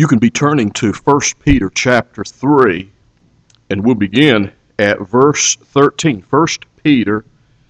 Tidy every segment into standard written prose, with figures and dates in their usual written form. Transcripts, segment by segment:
You can be turning to 1 Peter chapter 3, and we'll begin at verse 13. 1 Peter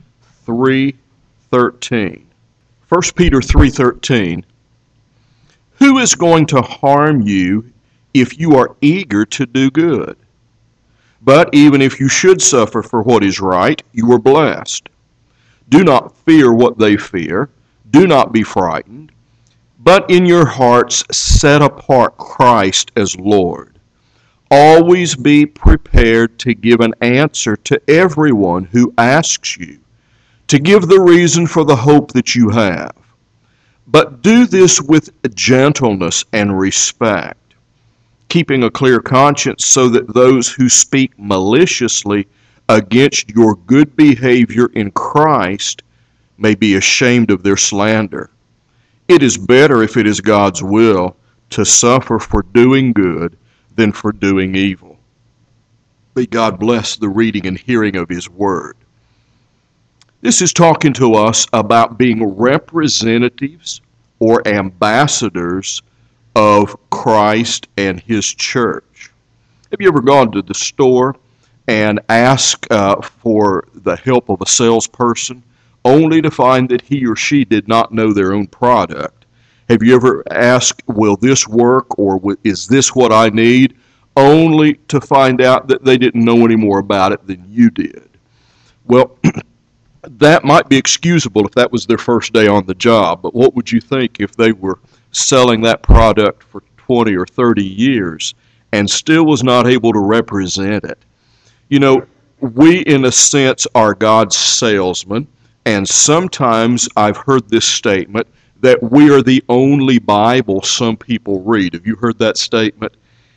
3:13. 1 Peter 3:13. Who is going to harm you if you are eager to do good? But even if you should suffer for what is right, you are blessed. Do not fear what they fear. Do not be frightened. But in your hearts set apart Christ as Lord. Always be prepared to give an answer to everyone who asks you, to give the reason for the hope that you have. But do this with gentleness and respect, keeping a clear conscience so that those who speak maliciously against your good behavior in Christ may be ashamed of their slander. It is better, if it is God's will, to suffer for doing good than for doing evil. May God bless the reading and hearing of His Word. This is talking to us about being representatives or ambassadors of Christ and His church. Have you ever gone to the store and asked for the help of a salesperson, only to find that he or she did not know their own product? Have you ever asked, will this work, or is this what I need, only to find out that they didn't know any more about it than you did? Well, that might be excusable if that was their first day on the job, but what would you think if they were selling that product for 20 or 30 years and still was not able to represent it? You know, we in a sense are God's salesmen. And sometimes I've heard this statement that we are the only Bible some people read. Have you heard that statement?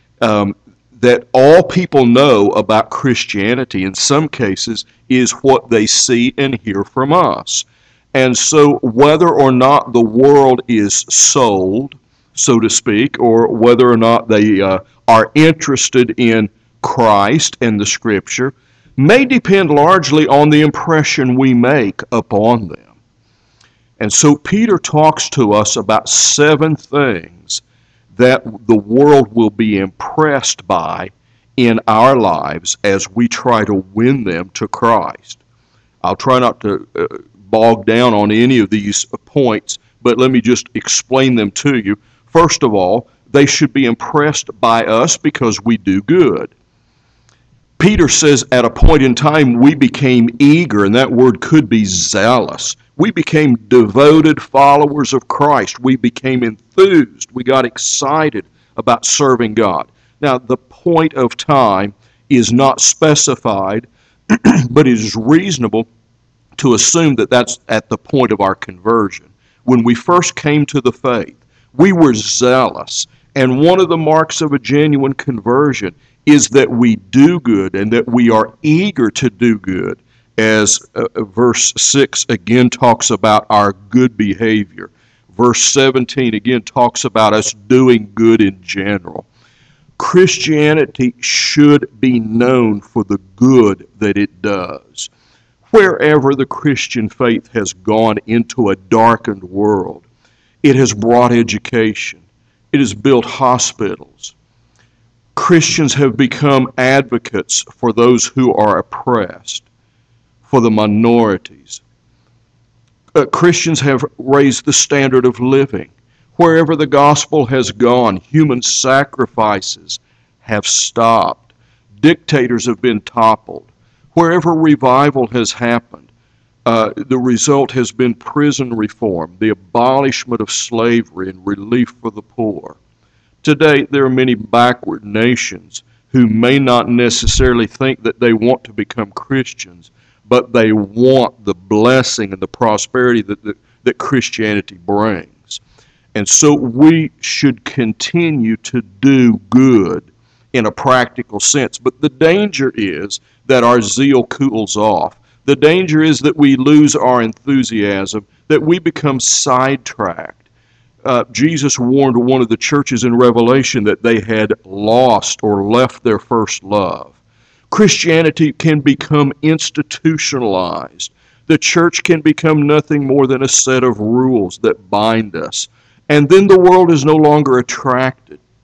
That all people know about Christianity in some cases is what they see and hear from us. And so whether or not the world is sold, so to speak, or whether or not they are interested in Christ and the Scripture, may depend largely on the impression we make upon them. And so Peter talks to us about 7 things that the world will be impressed by in our lives as we try to win them to Christ. I'll try not to bog down on any of these points, but let me just explain them to you. First of all, they should be impressed by us because we do good. Peter says at a point in time we became eager, and that word could be zealous. We became devoted followers of Christ. We became enthused. We got excited about serving God. Now, the point of time is not specified, but it is reasonable to assume that that's at the point of our conversion. When we first came to the faith, we were zealous, and one of the marks of a genuine conversion is that we do good and that we are eager to do good, as verse 6 again talks about our good behavior. Verse 17 again talks about us doing good in general. Christianity should be known for the good that it does. Wherever the Christian faith has gone into a darkened world, it has brought education. It has built hospitals. Christians have become advocates for those who are oppressed, for the minorities. Christians have raised the standard of living. Wherever the gospel has gone, human sacrifices have stopped. Dictators have been toppled. Wherever revival has happened, the result has been prison reform, the abolishment of slavery, and relief for the poor. Today, there are many backward nations who may not necessarily think that they want to become Christians, but they want the blessing and the prosperity that Christianity brings. And so we should continue to do good in a practical sense. But the danger is that our zeal cools off. The danger is that we lose our enthusiasm, that we become sidetracked. Jesus warned one of the churches in Revelation that they had lost or left their first love. Christianity can become institutionalized. The church can become nothing more than a set of rules that bind us. And then the world is no longer attracted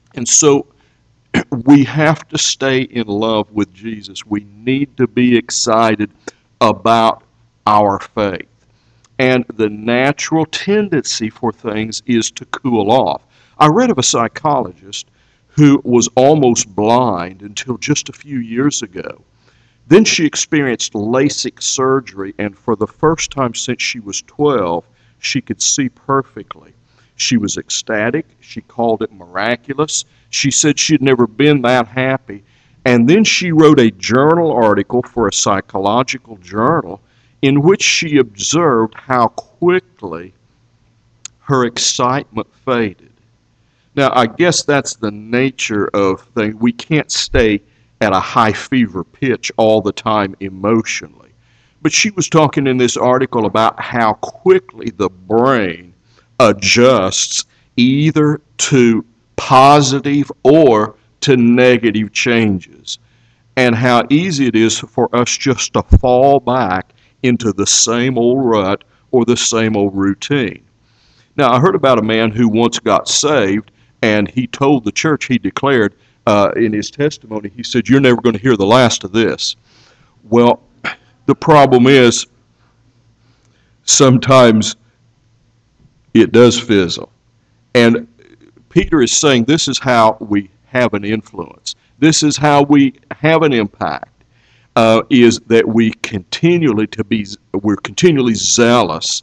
And so we have to stay in love with Jesus. We need to be excited about our faith. And the natural tendency for things is to cool off. I read of a psychologist who was almost blind until just a few years ago. Then she experienced LASIK surgery, and for the first time since she was 12, she could see perfectly. She was ecstatic. She called it miraculous. She said she'd never been that happy. And then she wrote a journal article for a psychological journal in which she observed how quickly her excitement faded. Now, I guess that's the nature of things. We can't stay at a high fever pitch all the time emotionally. But she was talking in this article about how quickly the brain adjusts either to positive or to negative changes, and how easy it is for us just to fall back into the same old rut or the same old routine. Now, I heard about a man who once got saved, and he told the church, he declared in his testimony, he said, "You're never going to hear the last of this." Well, the problem is sometimes it does fizzle. And Peter is saying this is how we have an influence. This is how we have an impact, is that we're continually zealous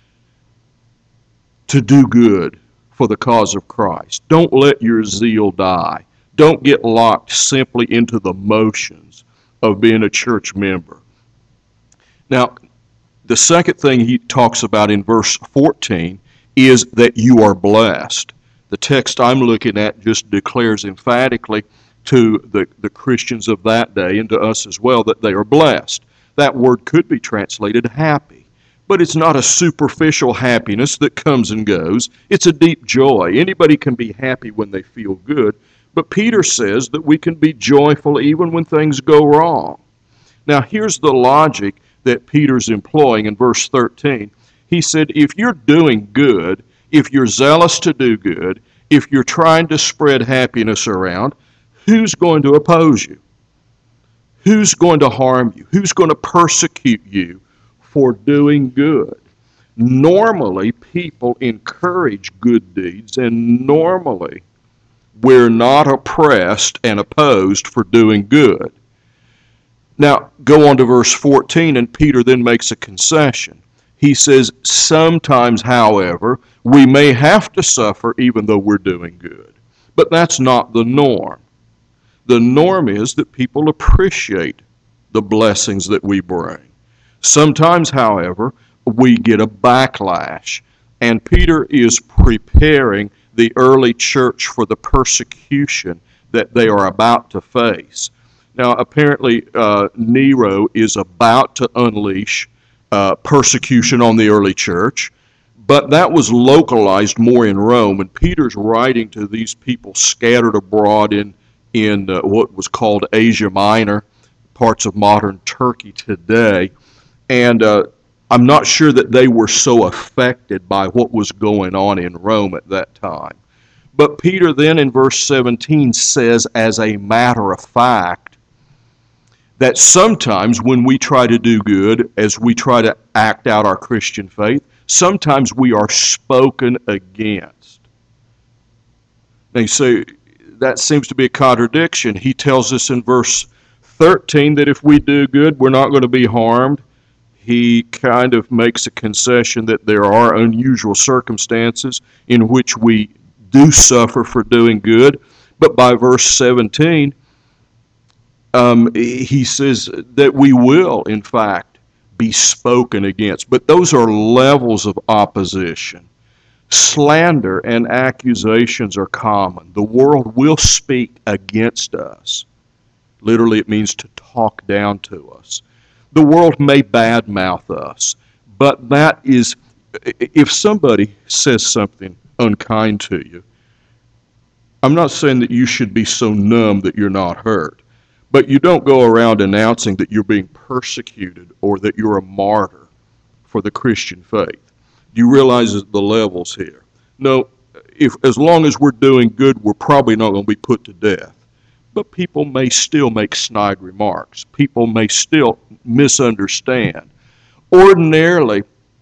to do good for the cause of Christ. Don't let your zeal die. Don't get locked simply into the motions of being a church member. Now, the second thing he talks about in verse 14 is that you are blessed. The text I'm looking at just declares emphatically to the Christians of that day and to us as well that they are blessed. That word could be translated happy, but it's not a superficial happiness that comes and goes. It's a deep joy. Anybody can be happy when they feel good, but Peter says that we can be joyful even when things go wrong. Now, here's the logic that Peter's employing in verse 13. He said, if you're doing good, if you're zealous to do good, if you're trying to spread happiness around, who's going to oppose you? Who's going to harm you? Who's going to persecute you for doing good? Normally, people encourage good deeds, and normally we're not oppressed and opposed for doing good. Now, go on to verse 14, and Peter then makes a concession. He says, sometimes, however, we may have to suffer even though we're doing good. But that's not the norm. The norm is that people appreciate the blessings that we bring. Sometimes, however, we get a backlash, and Peter is preparing the early church for the persecution that they are about to face. Now, apparently, Nero is about to unleash persecution on the early church, but that was localized more in Rome, and Peter's writing to these people scattered abroad in what was called Asia Minor, parts of modern Turkey today, and I'm not sure that they were so affected by what was going on in Rome at that time. But Peter then in verse 17 says, as a matter of fact, that sometimes when we try to do good, as we try to act out our Christian faith, sometimes we are spoken against. Now you say, that seems to be a contradiction. He tells us in verse 13 that if we do good, we're not going to be harmed. He kind of makes a concession that there are unusual circumstances in which we do suffer for doing good. But by verse 17, he says that we will, in fact, be spoken against. But those are levels of opposition. Slander and accusations are common. The world will speak against us. Literally, it means to talk down to us. The world may badmouth us, but that is, if somebody says something unkind to you, I'm not saying that you should be so numb that you're not hurt, but you don't go around announcing that you're being persecuted or that you're a martyr for the Christian faith. Do you realize the levels here? No, if as long as we're doing good, we're probably not going to be put to death. But people may still make snide remarks. People may still misunderstand. Ordinarily,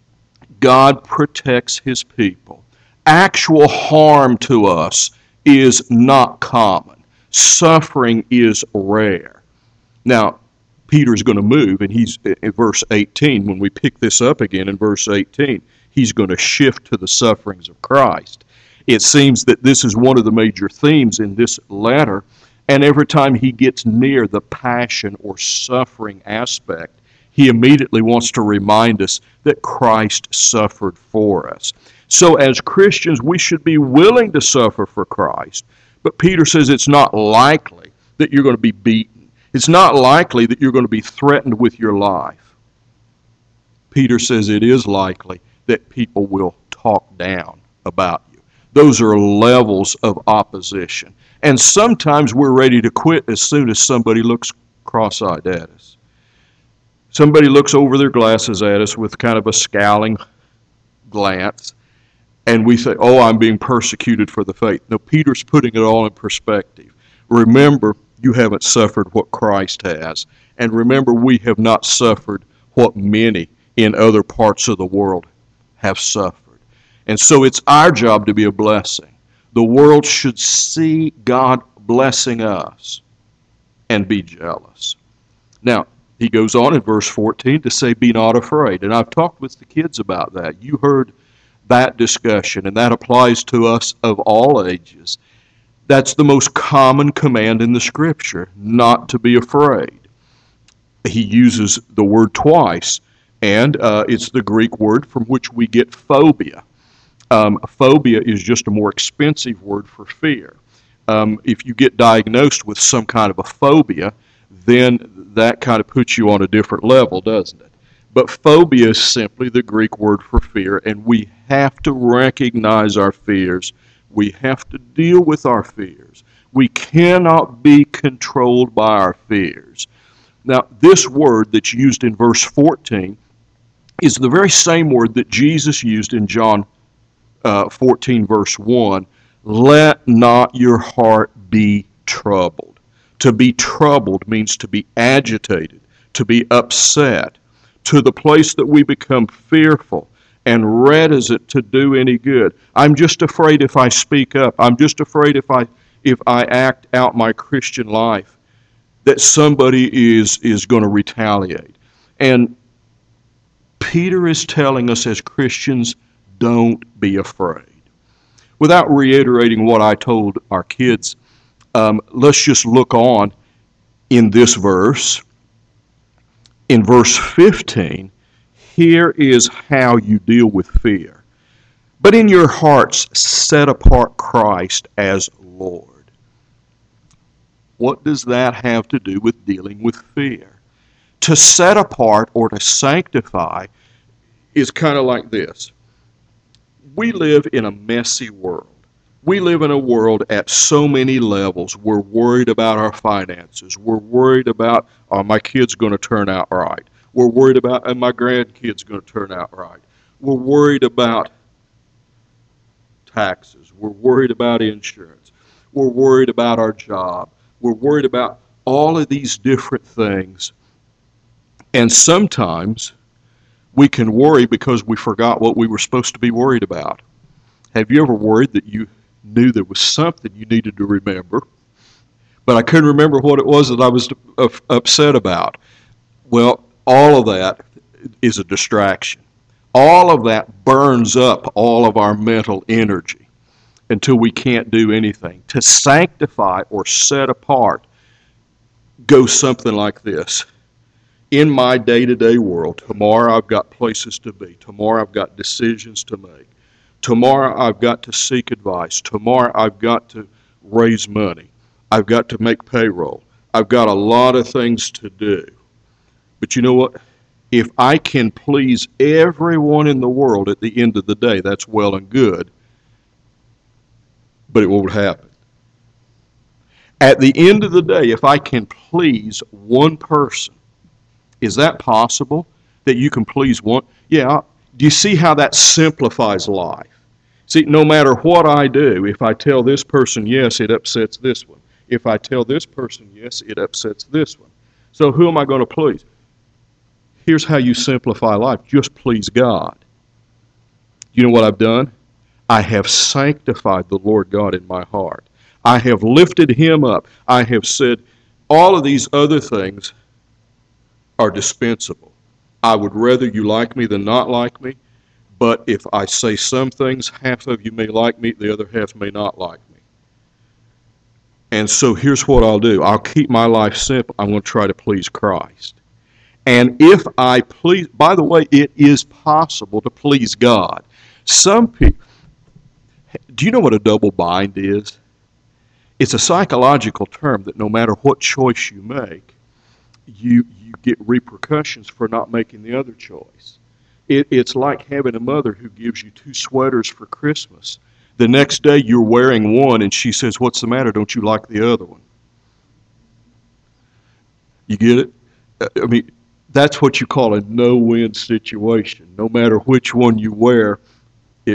God protects his people. Actual harm to us is not common. Suffering is rare. Now, Peter's going to move, and he's in verse 18. When we pick this up again in verse 18, he's going to shift to the sufferings of Christ. It seems that this is one of the major themes in this letter, and every time he gets near the passion or suffering aspect, he immediately wants to remind us that Christ suffered for us. So as Christians, we should be willing to suffer for Christ, but Peter says it's not likely that you're going to be beaten. It's not likely that you're going to be threatened with your life. Peter says it is likely that people will talk down about you. Those are levels of opposition. And sometimes we're ready to quit as soon as somebody looks cross-eyed at us. Somebody looks over their glasses at us with kind of a scowling glance, and we say, oh, I'm being persecuted for the faith. No, Peter's putting it all in perspective. Remember, you haven't suffered what Christ has. And remember, we have not suffered what many in other parts of the world have suffered. And so it's our job to be a blessing. The world should see God blessing us and be jealous. Now, he goes on in verse 14 to say, be not afraid. And I've talked with the kids about that. You heard that discussion, and that applies to us of all ages. That's the most common command in the Scripture, not to be afraid. He uses the word twice, and it's the Greek word from which we get phobia. Phobia is just a more expensive word for fear. If you get diagnosed with some kind of a phobia, then that kind of puts you on a different level, doesn't it? But phobia is simply the Greek word for fear, and we have to recognize our fears. We have to deal with our fears. We cannot be controlled by our fears. Now, this word that's used in verse 14 is the very same word that Jesus used in John 14, verse 1. Let not your heart be troubled. To be troubled means to be agitated, to be upset, to the place that we become fearful and reticent to do any good. I'm just afraid if I speak up. I'm just afraid if I act out my Christian life that somebody is going to retaliate. And Peter is telling us as Christians, don't be afraid. Without reiterating what I told our kids, let's just look on in this verse. In verse 15, here is how you deal with fear. But in your hearts, set apart Christ as Lord. What does that have to do with dealing with fear? To set apart or to sanctify is kind of like this. We live in a messy world. We live in a world at so many levels. We're worried about our finances. We're worried about, are my kids going to turn out right? We're worried about, are my grandkids going to turn out right? We're worried about taxes. We're worried about insurance. We're worried about our job. We're worried about all of these different things. And sometimes we can worry because we forgot what we were supposed to be worried about. Have you ever worried that you knew there was something you needed to remember, but I couldn't remember what it was that I was upset about? Well, all of that is a distraction. All of that burns up all of our mental energy until we can't do anything. To sanctify or set apart goes something like this. In my day-to-day world, tomorrow I've got places to be. Tomorrow I've got decisions to make. Tomorrow I've got to seek advice. Tomorrow I've got to raise money. I've got to make payroll. I've got a lot of things to do. But you know what? If I can please everyone in the world at the end of the day, that's well and good, but it won't happen. At the end of the day, if I can please one person, is that possible that you can please one? Yeah. Do you see how that simplifies life? See, no matter what I do, if I tell this person yes, it upsets this one. If I tell this person yes, it upsets this one. So who am I going to please? Here's how you simplify life. Just please God. You know what I've done? I have sanctified the Lord God in my heart. I have lifted Him up. I have said all of these other things are dispensable. I would rather you like me than not like me, but if I say some things, half of you may like me, the other half may not like me. And so here's what I'll do. I'll keep my life simple. I'm going to try to please Christ. And if I please, by the way, it is possible to please God. Some people, do you know what a double bind is? It's a psychological term that no matter what choice you make, you get repercussions for not making the other choice. It's like having a mother who gives you 2 sweaters for Christmas. The next day you're wearing one and she says, "What's the matter? Don't you like the other one?" You get it? I mean, that's what you call a no-win situation. No matter which one you wear, you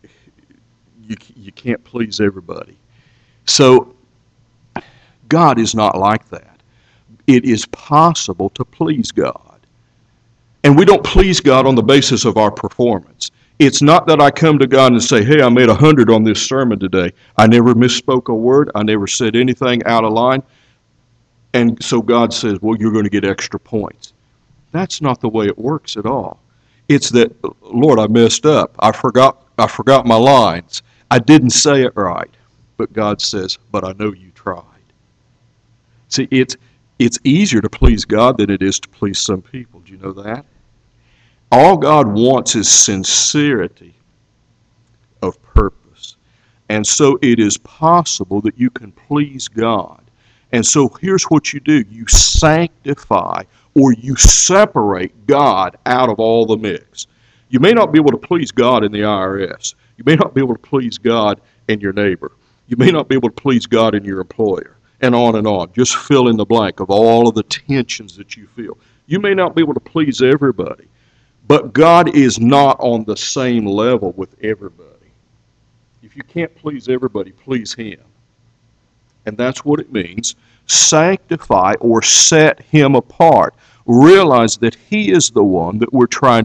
can't please everybody. So God is not like that. It is possible to please God. And we don't please God on the basis of our performance. It's not that I come to God and say, "Hey, I made 100 on this sermon today. I never misspoke a word. I never said anything out of line." And so God says, "Well, you're going to get extra points." That's not the way it works at all. It's that, "Lord, I messed up. I forgot my lines. I didn't say it right." But God says, "But I know you tried." See, it's easier to please God than it is to please some people. Do you know that? All God wants is sincerity of purpose. And so it is possible that you can please God. And so here's what you do. You sanctify or you separate God out of all the mix. You may not be able to please God in the IRS. You may not be able to please God in your neighbor. You may not be able to please God in your employer. And on and on. Just fill in the blank of all of the tensions that you feel. You may not be able to please everybody. But God is not on the same level with everybody. If you can't please everybody, please Him. And that's what it means. Sanctify or set Him apart. Realize that He is the one that we're trying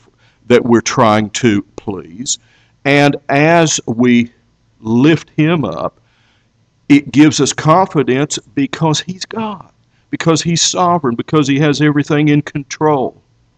to please. And as we lift Him up, it gives us confidence because He's God, because He's sovereign, because He has everything in control.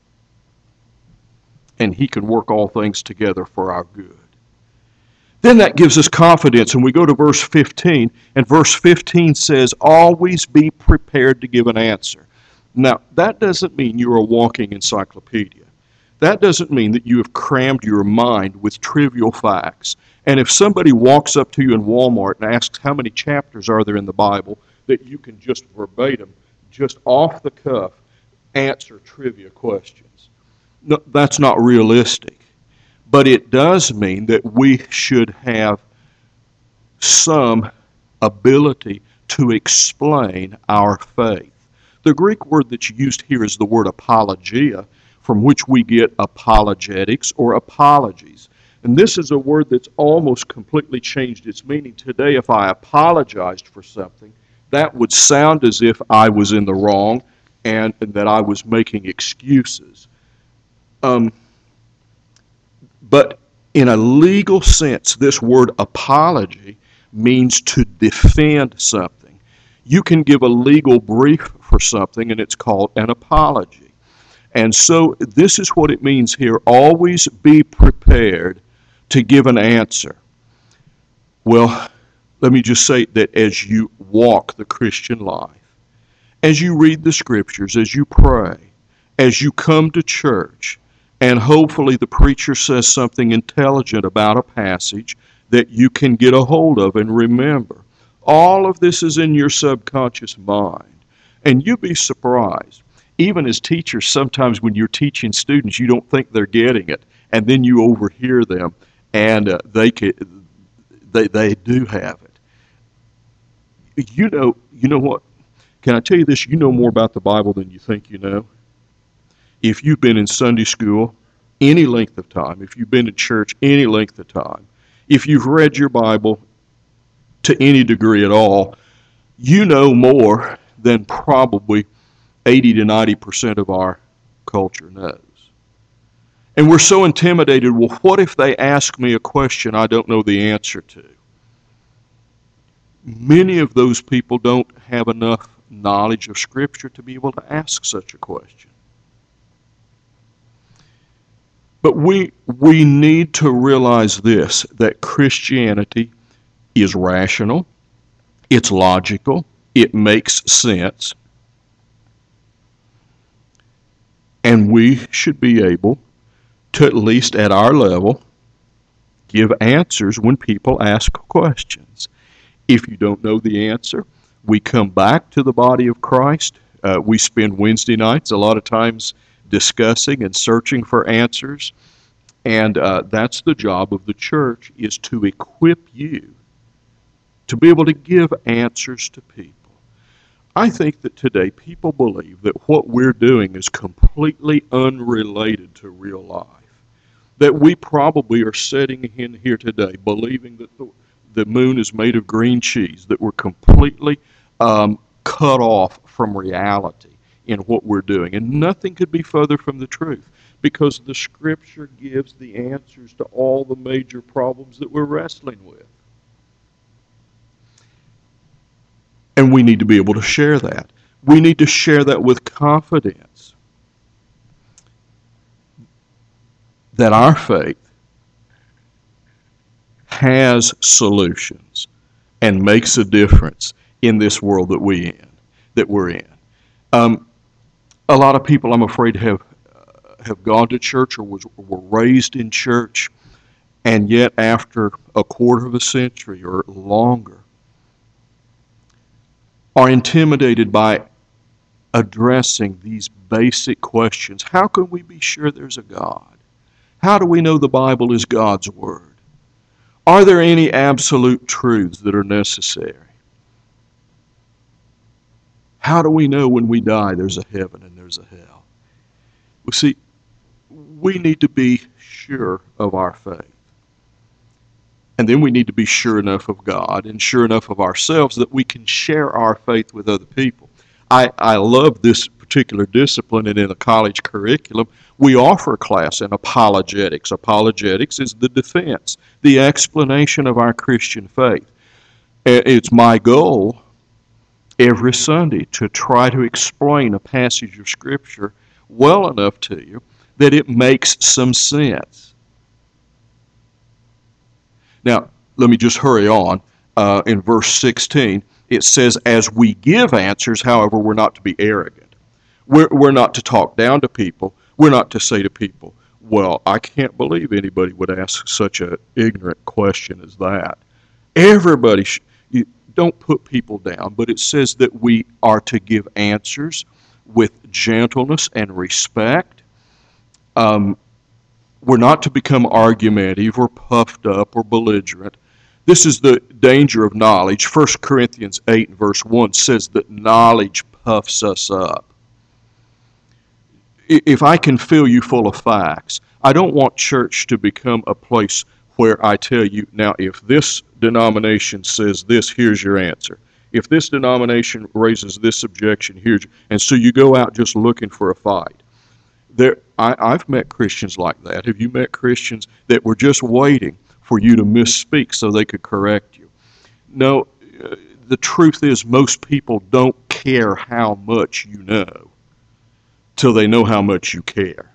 And He can work all things together for our good. Then that gives us confidence, and we go to verse 15, and verse 15 says, "Always be prepared to give an answer." Now, that doesn't mean you're a walking encyclopedia. That doesn't mean that you have crammed your mind with trivial facts. And if somebody walks up to you in Walmart and asks how many chapters are there in the Bible, that you can just verbatim, just off the cuff, answer trivia questions. No, that's not realistic. But it does mean that we should have some ability to explain our faith. The Greek word that's used here is the word apologia, from which we get apologetics or apologies. And this is a word that's almost completely changed its meaning. Today, if I apologized for something, that would sound as if I was in the wrong and that I was making excuses. But in a legal sense, this word apology means to defend something. You can give a legal brief for something, and it's called an apology. And so this is what it means here. Always be prepared to give an answer. Well, let me just say that as you walk the Christian life, as you read the Scriptures, as you pray, as you come to church, and hopefully the preacher says something intelligent about a passage that you can get a hold of and remember. All of this is in your subconscious mind. And you'd be surprised. Even as teachers, sometimes when you're teaching students, you don't think they're getting it. And then you overhear them, and they do have it. You know what? Can I tell you this? You know more about the Bible than you think you know. If you've been in Sunday school any length of time, if you've been in church any length of time, If you've read your Bible to any degree at all, you know more than probably 80 to 90% of our culture knows. And we're so intimidated, well, what if they ask me a question I don't know the answer to? Many of those people don't have enough knowledge of Scripture to be able to ask such a question. But we need to realize this, that Christianity is rational, it's logical, it makes sense, and we should be able to, at least at our level, give answers when people ask questions. If you don't know the answer, we come back to the body of Christ. We spend Wednesday nights a lot of times discussing and searching for answers. And that's the job of the church, is to equip you to be able to give answers to people. I think that today people believe that what we're doing is completely unrelated to real life. That we probably are sitting in here today believing that the moon is made of green cheese, that we're completely cut off from reality in what we're doing. And nothing could be further from the truth, because the Scripture gives the answers to all the major problems that we're wrestling with. And we need to be able to share that. We need to share that with confidence, that our faith has solutions and makes a difference in this world that we're in. A lot of people, I'm afraid, have gone to church or were raised in church, and yet after a quarter of a century or longer are intimidated by addressing these basic questions. How can we be sure there's a God? How do we know the Bible is God's Word? Are there any absolute truths that are necessary? How do we know when we die there's a heaven and there's a hell? Well, see, we need to be sure of our faith. And then we need to be sure enough of God and sure enough of ourselves that we can share our faith with other people. I love this particular discipline, and in a college curriculum, we offer a class in apologetics. Apologetics is the defense, the explanation of our Christian faith. It's my goal every Sunday to try to explain a passage of Scripture well enough to you that it makes some sense. Now, let me just hurry on. In verse 16, it says, as we give answers, however, we're not to be arrogant. We're not to talk down to people. We're not to say to people, well, I can't believe anybody would ask such an ignorant question as that. Everybody, you don't put people down, but it says that we are to give answers with gentleness and respect. We're not to become argumentative or puffed up or belligerent. This is the danger of knowledge. 1 Corinthians 8 and verse 1 says that knowledge puffs us up. If I can fill you full of facts, I don't want church to become a place where I tell you, now if this denomination says this, here's your answer. If this denomination raises this objection, and so you go out just looking for a fight. I've met Christians like that. Have you met Christians that were just waiting for you to misspeak so they could correct you? No, the truth is most people don't care how much you know till they know how much you care.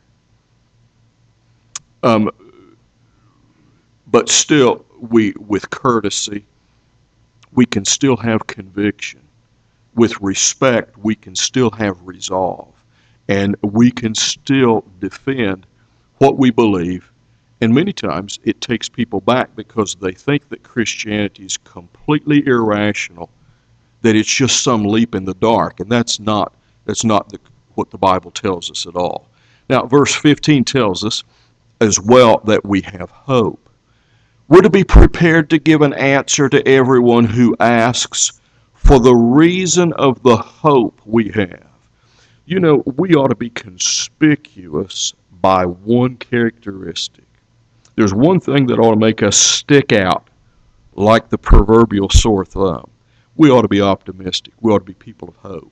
But still, with courtesy, we can still have conviction. With respect, we can still have resolve. And we can still defend what we believe. And many times it takes people back because they think that Christianity is completely irrational, that it's just some leap in the dark. And that's not what the Bible tells us at all. Now, verse 15 tells us as well that we have hope. We're to be prepared to give an answer to everyone who asks for the reason of the hope we have. You know, we ought to be conspicuous by one characteristic. there's one thing that ought to make us stick out like the proverbial sore thumb. We ought to be optimistic. We ought to be people of hope.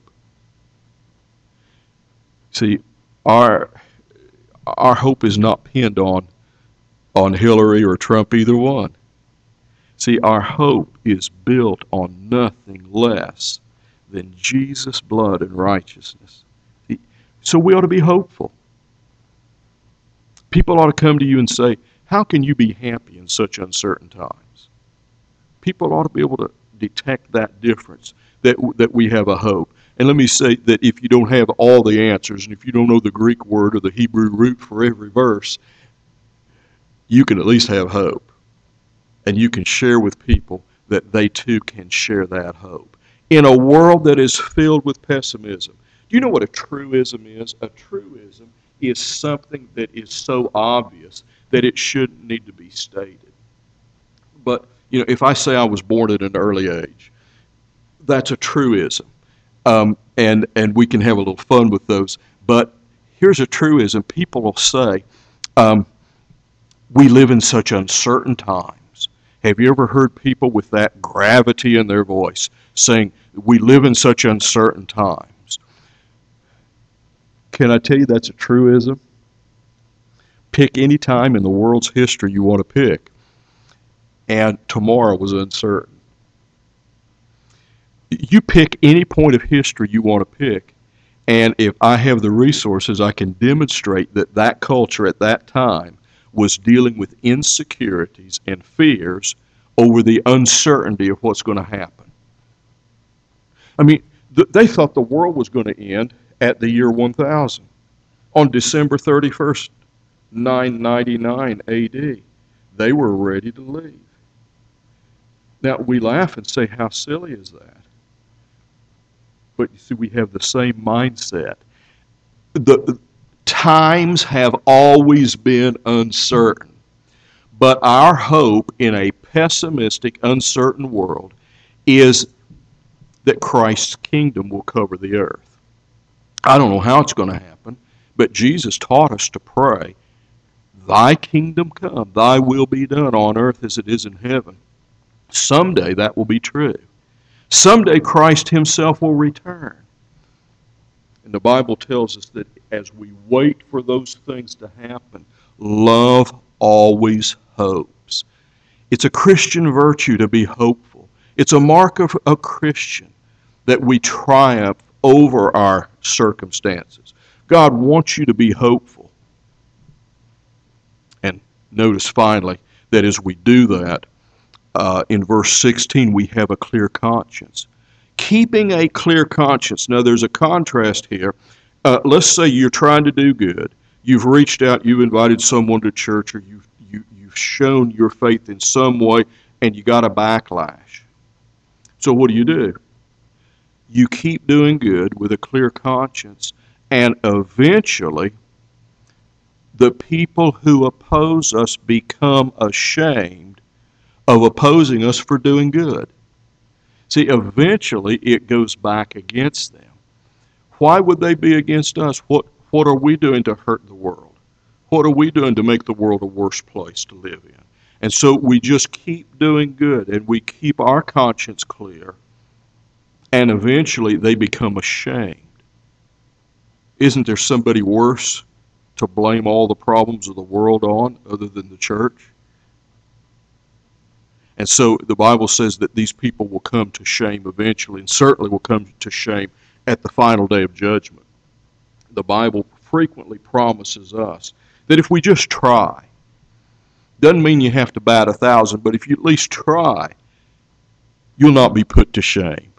See, our hope is not pinned on Hillary or Trump, either one. See, our hope is built on nothing less than Jesus' blood and righteousness. So we ought to be hopeful. People ought to come to you and say, how can you be happy in such uncertain times? People ought to be able to detect that difference, that we have a hope. And let me say that if you don't have all the answers, and if you don't know the Greek word or the Hebrew root for every verse, you can at least have hope. And you can share with people that they too can share that hope. In a world that is filled with pessimism, do you know what a truism is? A truism is something that is so obvious that it shouldn't need to be stated. But, if I say I was born at an early age, that's a truism. And we can have a little fun with those. But here's a truism. People will say, we live in such uncertain times. Have you ever heard people with that gravity in their voice saying, we live in such uncertain times? Can I tell you that's a truism? Pick any time in the world's history you want to pick, and tomorrow was uncertain. You pick any point of history you want to pick, and if I have the resources, I can demonstrate that culture at that time was dealing with insecurities and fears over the uncertainty of what's going to happen. I mean, they thought the world was going to end at the year 1000, on December 31st, 999 AD. They were ready to leave. Now, we laugh and say, how silly is that? But you see, we have the same mindset. The times have always been uncertain. But our hope in a pessimistic, uncertain world is that Christ's kingdom will cover the earth. I don't know how it's going to happen, but Jesus taught us to pray, thy kingdom come, thy will be done on earth as it is in heaven. Someday that will be true. Someday Christ himself will return. And the Bible tells us that as we wait for those things to happen, love always hopes. It's a Christian virtue to be hopeful. It's a mark of a Christian that we triumph over our circumstances. God wants you to be hopeful. And notice finally that as we do that, in verse 16, we have a clear conscience. Keeping a clear conscience. Now, there's a contrast here. Let's say you're trying to do good. You've reached out, you've invited someone to church, or you've shown your faith in some way, and you got a backlash. So what do? You keep doing good with a clear conscience, and eventually the people who oppose us become ashamed of opposing us for doing good. See, eventually it goes back against them. Why would they be against us? What are we doing to hurt the world? What are we doing to make the world a worse place to live in? And so we just keep doing good, and we keep our conscience clear, and eventually they become ashamed. Isn't there somebody worse to blame all the problems of the world on other than the church? And so the Bible says that these people will come to shame eventually, and certainly will come to shame at the final day of judgment. The Bible frequently promises us that if we just try, doesn't mean you have to bat 1,000, but if you at least try, you'll not be put to shame.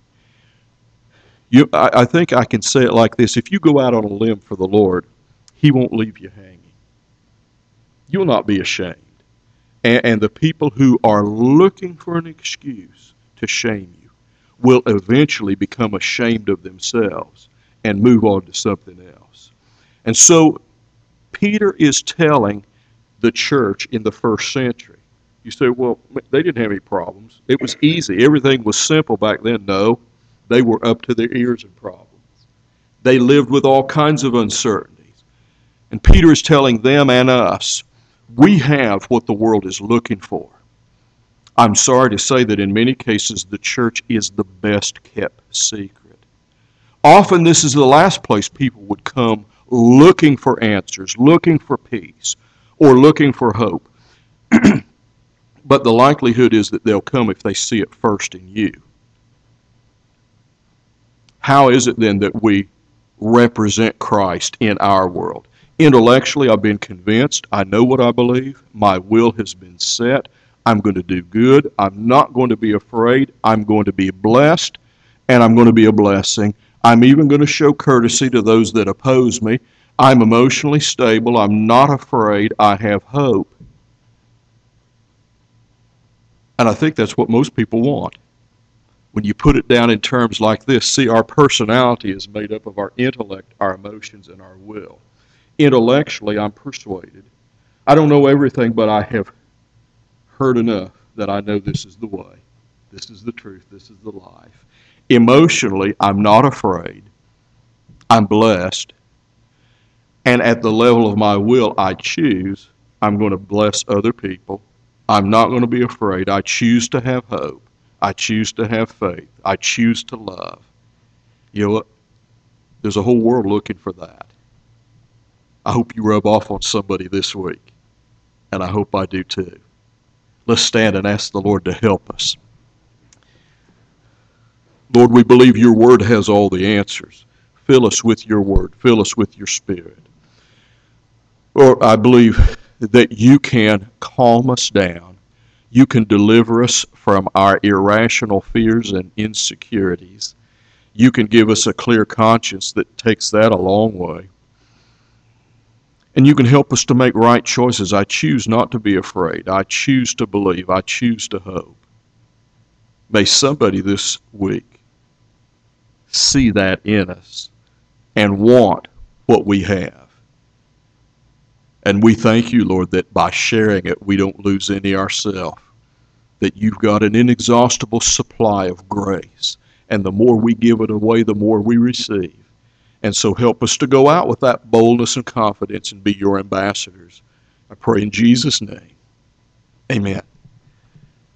I think I can say it like this: if you go out on a limb for the Lord, He won't leave you hanging. You'll not be ashamed. And the people who are looking for an excuse to shame you will eventually become ashamed of themselves and move on to something else. And so Peter is telling the church in the first century. You say, well, they didn't have any problems. It was easy. Everything was simple back then. No, they were up to their ears in problems. They lived with all kinds of uncertainties. And Peter is telling them and us, We have what the world is looking for. I'm sorry to say that in many cases the church is the best kept secret. Often this is the last place people would come looking for answers, looking for peace, or looking for hope. But the likelihood is that they'll come if they see it first in you. How is it then that we represent Christ in our world? Intellectually, I've been convinced. I know what I believe. My will has been set. I'm going to do good. I'm not going to be afraid. I'm going to be blessed, and I'm going to be a blessing. I'm even going to show courtesy to those that oppose me. I'm emotionally stable. I'm not afraid. I have hope. And I think that's what most people want. When you put it down in terms like this, see, our personality is made up of our intellect, our emotions, and our will. Intellectually, I'm persuaded. I don't know everything, but I have heard enough that I know this is the way. This is the truth. This is the life. Emotionally, I'm not afraid. I'm blessed. And at the level of my will, I choose. I'm going to bless other people. I'm not going to be afraid. I choose to have hope. I choose to have faith. I choose to love. You know what? There's a whole world looking for that. I hope you rub off on somebody this week. And I hope I do too. Let's stand and ask the Lord to help us. Lord, we believe your word has all the answers. Fill us with your word. Fill us with your spirit. Lord, I believe that you can calm us down. You can deliver us from our irrational fears and insecurities. You can give us a clear conscience that takes that a long way. And you can help us to make right choices. I choose not to be afraid. I choose to believe. I choose to hope. May somebody this week see that in us and want what we have. And we thank you, Lord, that by sharing it, we don't lose any ourselves. That you've got an inexhaustible supply of grace. And the more we give it away, the more we receive. And so help us to go out with that boldness and confidence and be your ambassadors. I pray in Jesus' name. Amen.